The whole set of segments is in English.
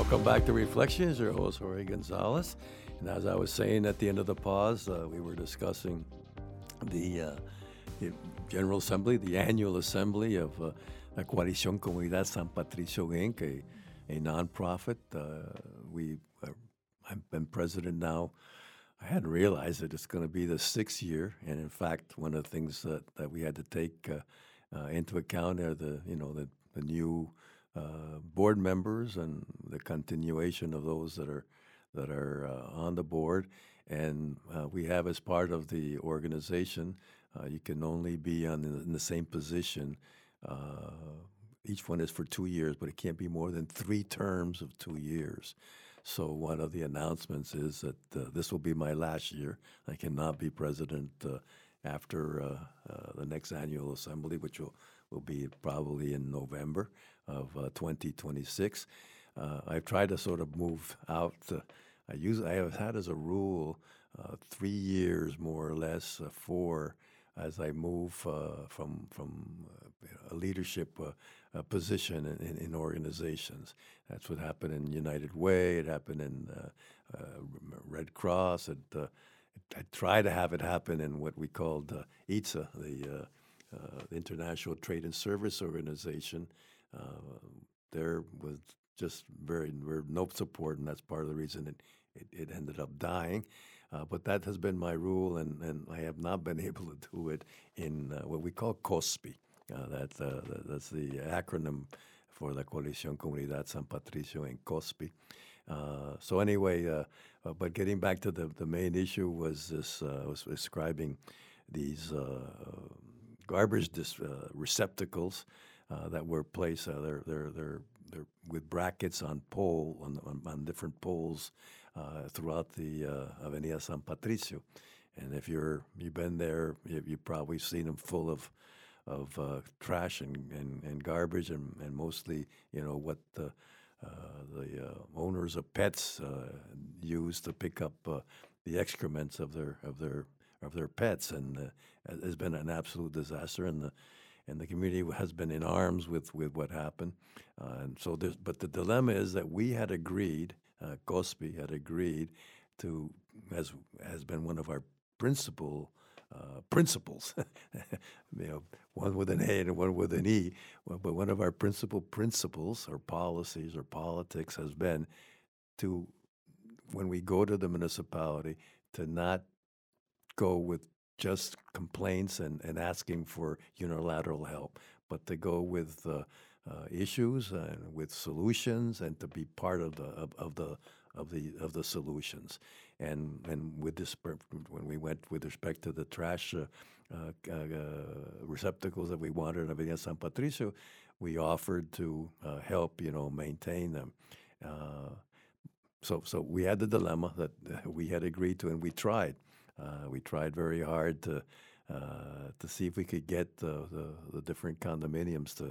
Welcome back to Reflections. Your host, Jorge Gonzalez. And as I was saying at the end of the pause, we were discussing the General Assembly, the annual assembly of La Coalición Comunidad San Patricio Inc., a nonprofit. I've been president now. I hadn't realized that it's going to be the sixth year, and in fact, one of the things that we had to take into account are the new board members and the continuation of those that are on the board. And we have, as part of the organization, you can only be in the same position. Each one is for 2 years, but it can't be more than 3 terms of 2 years. So one of the announcements is that this will be my last year. I cannot be president after the next annual assembly, which will be probably in November of 2026. I've tried to sort of move out. I have had as a rule 3 years, more or less, 4, as I move from a leadership position in organizations. That's what happened in United Way. It happened in Red Cross. I try to have it happen in what we called ITSA, the International Trade and Service Organization. There was just very no support, and that's part of the reason it ended up dying. But that has been my rule, and I have not been able to do it in what we call COSPI. That's the acronym for La Coalición Comunidad San Patricio en COSPI. So anyway, but getting back to the main issue was this: was describing these garbage receptacles that were placed. They're with brackets on different poles throughout the Avenida San Patricio. And if you've been there, you've probably seen them full of trash and garbage, and mostly what the owners of pets use to pick up the excrements of their pets, and it has been an absolute disaster. And the community has been in arms with what happened. And so, but the dilemma is that we had agreed, COSPI had agreed to, as has been one of our principles, one with an A and one with an E, but one of our principles or policies or politics has been to, when we go to the municipality, to not go with just complaints and asking for unilateral help, but to go with issues and with solutions, and to be part of the solutions. And with this, when we went with respect to the trash receptacles that we wanted in Avenida San Patricio, we offered to help maintain them. So we had the dilemma that we had agreed to, and we tried. We tried very hard to see if we could get the different condominiums to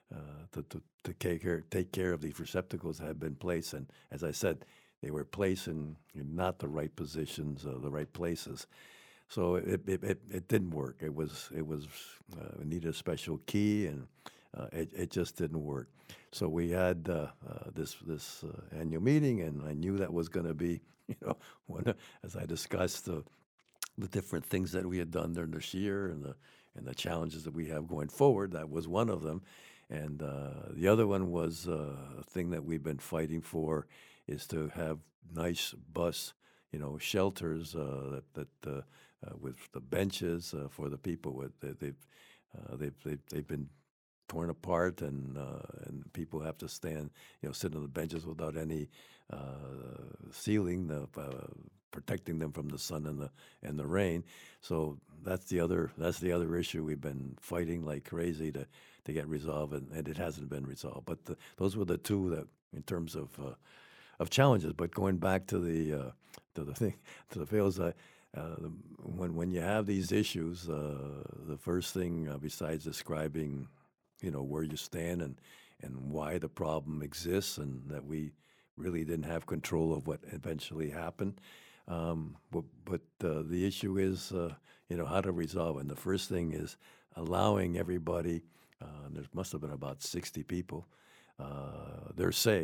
take care of these receptacles that had been placed. And as I said, they were placed in not the right positions, the right places. So it didn't work. It needed a special key, and it just didn't work. So we had this annual meeting, and I knew that was going to be, as I discussed the different things that we had done during this year and the challenges that we have going forward. That was one of them. And the other one was a thing that we've been fighting for, is to have nice bus, shelters that with the benches for the people. They've been torn apart, and people have to sit on the benches without any ceiling, protecting them from the sun and the rain. So that's the other issue we've been fighting like crazy to get resolved, and it hasn't been resolved. But those were the two that, in terms of challenges. But going back to the fields, when you have these issues, the first thing, besides describing where you stand and why the problem exists, and that we really didn't have control of what eventually happened. But the issue is, how to resolve it. And the first thing is allowing everybody, there must have been about 60 people, their say,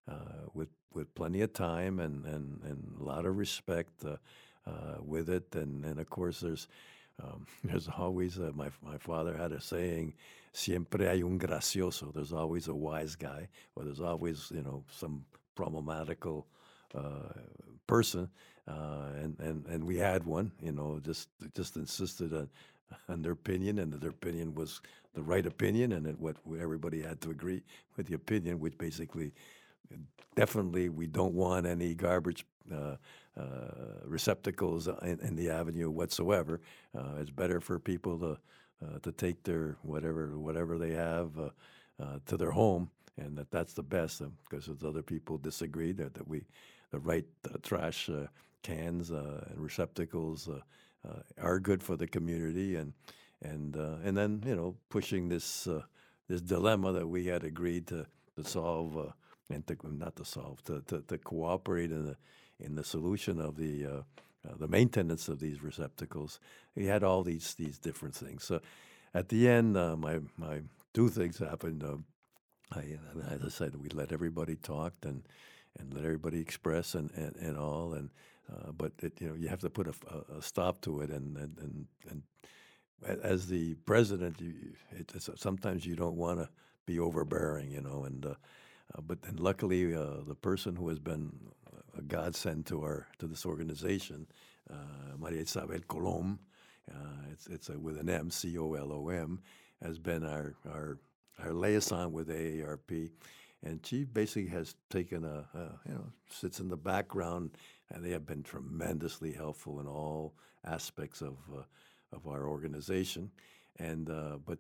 with plenty of time and a lot of respect with it. And of course, there's always my father had a saying, "Siempre hay un gracioso." There's always a wise guy, or there's always some problematical uh, person, and we had one. Just insisted on their opinion, and that their opinion was the right opinion, and that what everybody had to agree with the opinion, which basically definitely we don't want any garbage receptacles in the avenue whatsoever. It's better for people to take their whatever they have to their home, and that's the best. Because if other people disagree, that we the right trash cans and receptacles are good for the community, and then pushing this dilemma that we had agreed to solve. And not to solve, to cooperate in the solution of the maintenance of these receptacles. We had all these different things. So at the end, my two things happened. As I said, we let everybody talk and let everybody express and all. But you have to put a stop to it. And as the president, sometimes you don't want to be overbearing, but then luckily, the person who has been a godsend to this organization, Maria Isabel Colom, it's with an M, Colom, has been our liaison with AARP, and she basically has taken sits in the background, and they have been tremendously helpful in all aspects of our organization, and but.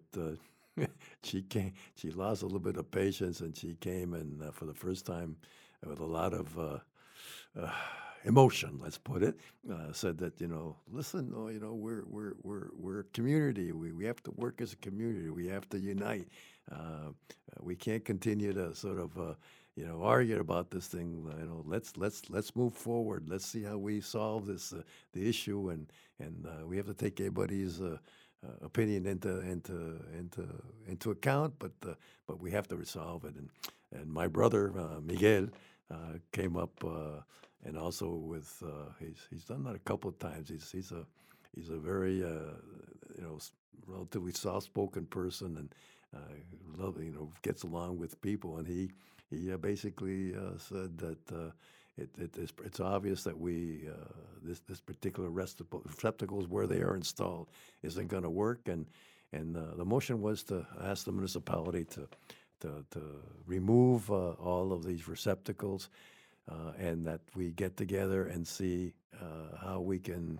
She lost a little bit of patience, and she came and for the first time with a lot of uh, emotion, let's put it, said that listen, no, we're a community. We have to work as a community. We have to unite. We can't continue to sort of argue about this thing. Let's move forward. Let's see how we solve the issue, and we have to take everybody's opinion into account, but we have to resolve it. And my brother Miguel came up and also with he's done that a couple of times. He's a very relatively soft-spoken person, and gets along with people. And he basically said that it's obvious that this particular receptacles where they are installed isn't going to work, and the motion was to ask the municipality to remove all of these receptacles, and that we get together and see how we can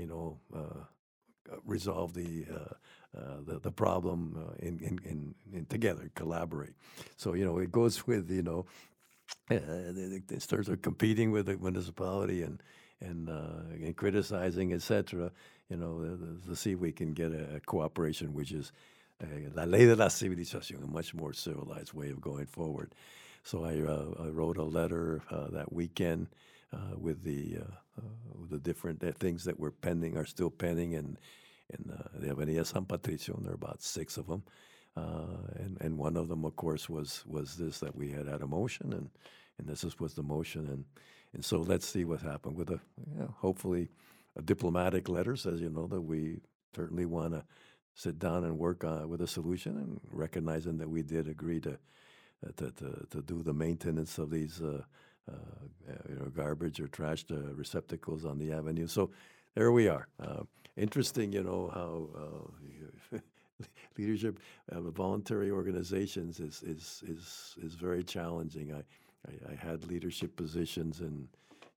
resolve the problem in together, collaborate. So it goes with they start competing with the municipality and criticizing, etc. To see if we can get a cooperation, which is la ley de la civilización, a much more civilized way of going forward. So I wrote a letter that weekend with the different things that were pending, are still pending, in the Avenida San Patricio. And there are about 6 of them. And one of them, of course, was this, that we had a motion, and this was the motion, and so let's see what happened with hopefully a diplomatic letter says that we certainly want to sit down and work with a solution, and recognizing that we did agree to do the maintenance of these garbage or trash receptacles on the avenue. So there we are. Interesting, how leadership of voluntary organizations is very challenging. I had leadership positions in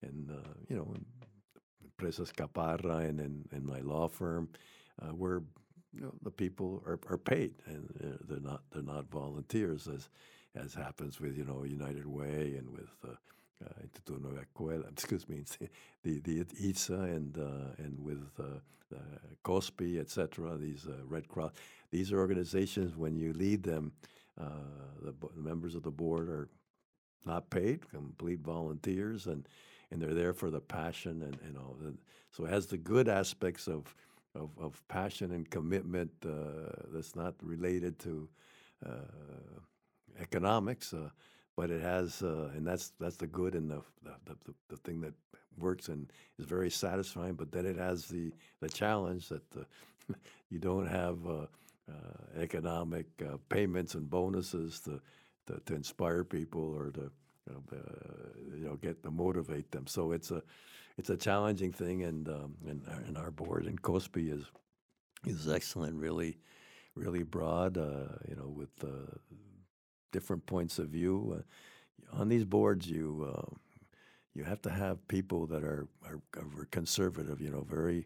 Empresas Caparra and in my law firm, where the people are paid, and they're not volunteers, as happens with United Way and with Instituto Nueva Escuela, excuse me, the ITSA and with COSPI, etc. These Red Cross, these are organizations. When you lead them, the members of the board are not paid, complete volunteers, and they're there for the passion and all. So it has the good aspects of passion and commitment that's not related to economics, but it has, and that's the good and the thing that works and is very satisfying. But then it has the challenge that you don't have economic payments and bonuses to inspire people or to get to motivate them. So it's a challenging thing, and our board in COSPI is excellent, really broad, with different points of view. On these boards, you have to have people that are conservative, very.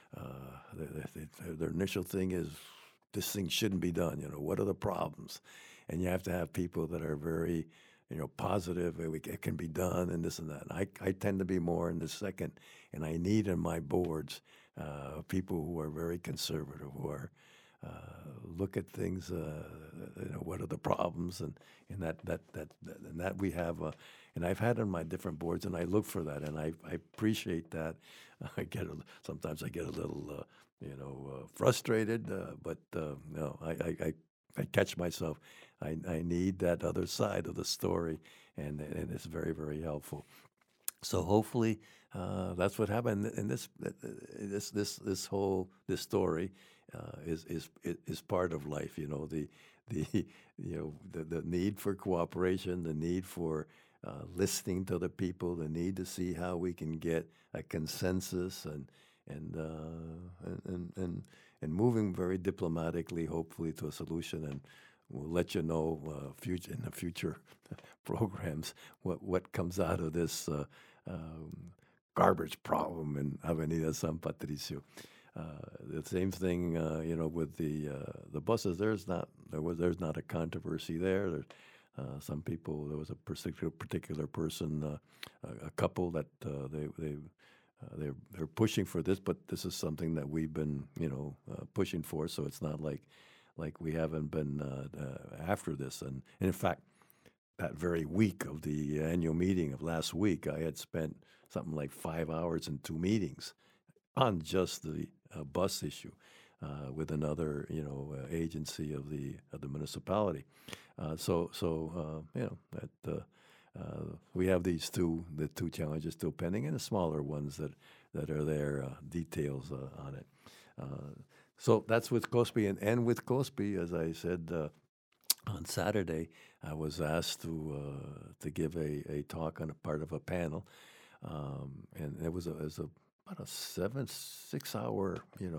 Their initial thing is this thing shouldn't be done. What are the problems? And you have to have people that are very, positive. It can be done, and this and that. And I tend to be more in the second, and I need in my boards people who are very conservative, who are look at things. What are the problems, and that we have. And I've had on my different boards, and I look for that, and I appreciate that. Sometimes I get a little, frustrated, but no, I catch myself. I need that other side of the story, and it's very, very helpful. So hopefully, that's what happened. And this whole this story is part of life. The the need for cooperation, the need for listening to other people, the need to see how we can get a consensus and and moving very diplomatically, hopefully to a solution. And we'll let you know future in the future programs what comes out of this garbage problem in Avenida San Patricio. The same thing, with the buses. There's not a controversy there. Some people, there was a particular person, a couple that they're pushing for this, but this is something that we've been pushing for. So it's not like we haven't been after this. And in fact, that very week of the annual meeting of last week, I had spent something like 5 hours in two meetings on just the bus issue with another, agency of the municipality. That we have the two challenges still pending, and the smaller ones that are there, details on it. So that's with COSPI, and with COSPI, as I said. On Saturday, I was asked to give a talk on a part of a panel, and it was about a 6 hour,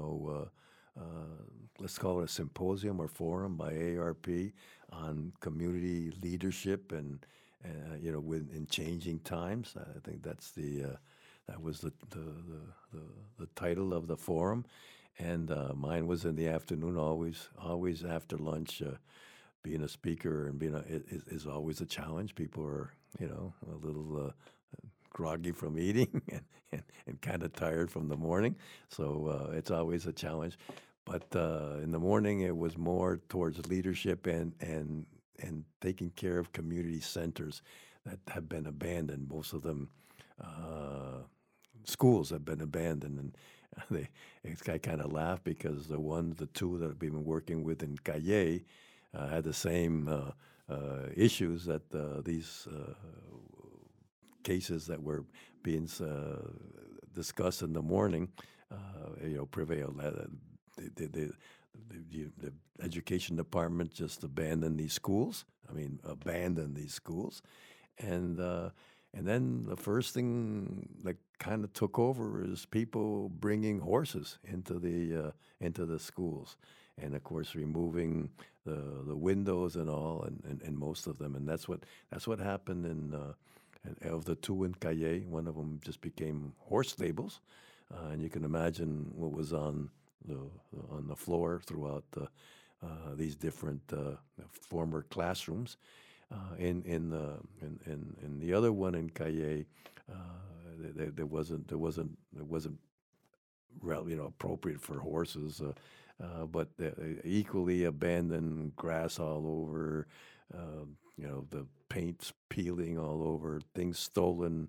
let's call it a symposium or forum by ARP on community leadership and in changing times. I think that was the title of the forum, and mine was in the afternoon. Always after lunch. Being a speaker and is always a challenge. People are, a little groggy from eating and kind of tired from the morning. So it's always a challenge. But in the morning, it was more towards leadership and taking care of community centers that have been abandoned. Most of them, schools have been abandoned. And I kind of laugh because the two that I've been working with in Calle, had the same issues that these cases that were being discussed in the morning, prevailed. The education department just abandoned these schools. I mean, abandoned these schools, and then the first thing that kind of took over is people bringing horses into the schools, and of course removing the windows and all, and most of them, and that's what happened of the two in Calle. One of them just became horse stables, and you can imagine what was on the floor throughout these different former classrooms. In the other one in Calle, there wasn't appropriate for horses, but equally abandoned grass all over, the paint's peeling all over, things stolen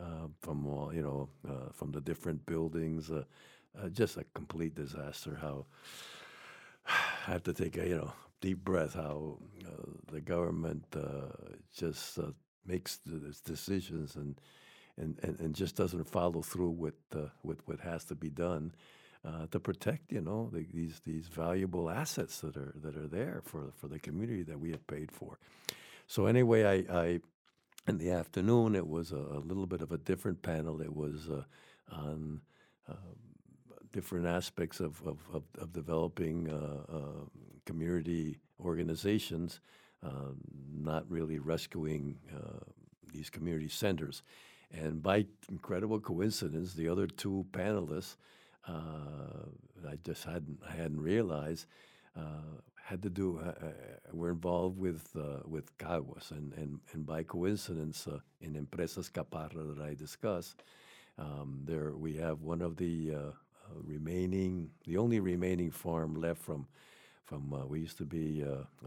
from the different buildings, just a complete disaster. How I have to take deep breath how the government just makes its decisions and just doesn't follow through with what has to be done to protect, these valuable assets that are there for the community that we have paid for. So anyway, I in the afternoon it was a little bit of a different panel. It was on uh, different aspects of developing community organizations, not really rescuing these community centers. And by incredible coincidence, the other two panelists, I hadn't realized, had to do were involved with Caguas, and by coincidence, in Empresas Caparra that I discussed, there we have one of the only remaining farm left from we used to be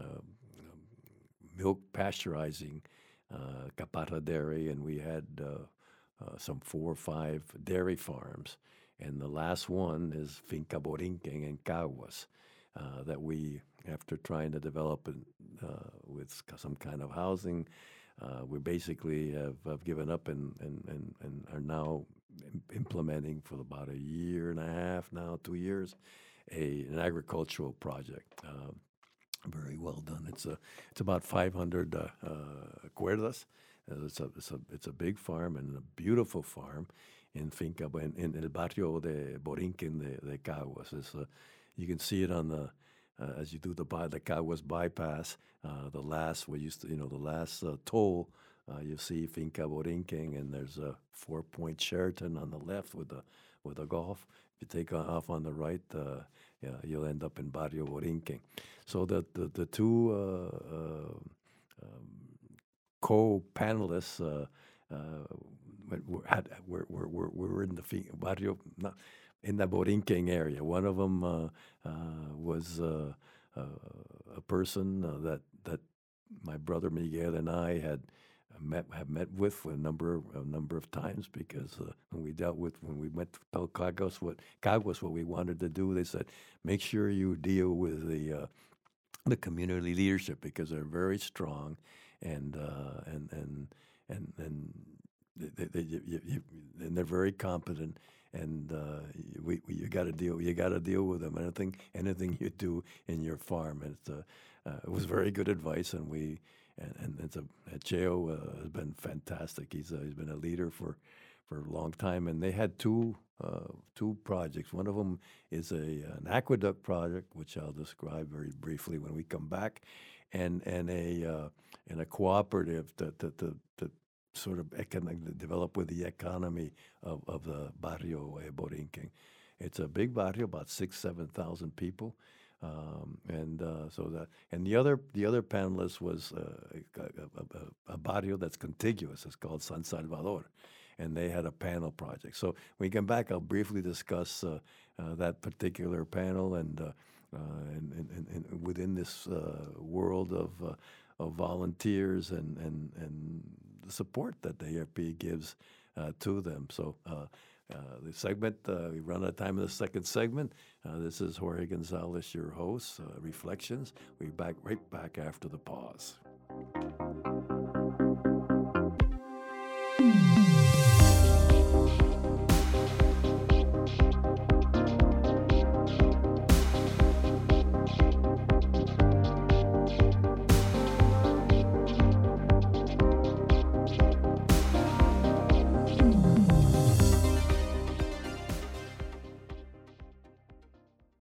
milk pasteurizing Caparra Dairy, and we had some 4 or 5 dairy farms. And the last one is Finca Borinquen in Caguas, that we, after trying to develop it with some kind of housing, we basically have given up and are now implementing for about a year and a half now, 2 years, an agricultural project. Very well done. It's about 500 cuerdas. It's a big farm and a beautiful farm in Finca in el barrio de Borinquen de Caguas. You can see it on the as you do the Caguas bypass. The last the last toll. You see Finca Borinquen, and there's a 4-point Sheraton on the left with a golf. If you take off on the right, yeah, you'll end up in Barrio Borinquen. So the two co-panelists were in the barrio, not in the Borinquen area. One of them was a person that my brother Miguel and I have met with a number of times, because when we went to tell Caguas what we wanted to do, they said, make sure you deal with the community leadership, because they're very strong, and and they're very competent, and you got to deal with them. Anything you do in your farm, and it was very good advice, and Cheo has been fantastic. He's been a leader for a long time, and they had two projects. One of them is an aqueduct project, which I'll describe very briefly when we come back, and a cooperative that sort of develop with the economy of the barrio Borinquen. It's a big barrio, about 7,000 people. And the other panelist was a barrio that's contiguous. It's called San Salvador, and they had a panel project. So when we come back, I'll briefly discuss that particular panel, and within this world of volunteers and the support that the ARP gives to them. So the segment, we run out of time in the second segment. This is Jorge Gonzalez, your host, Reflections. We'll be right back after the pause.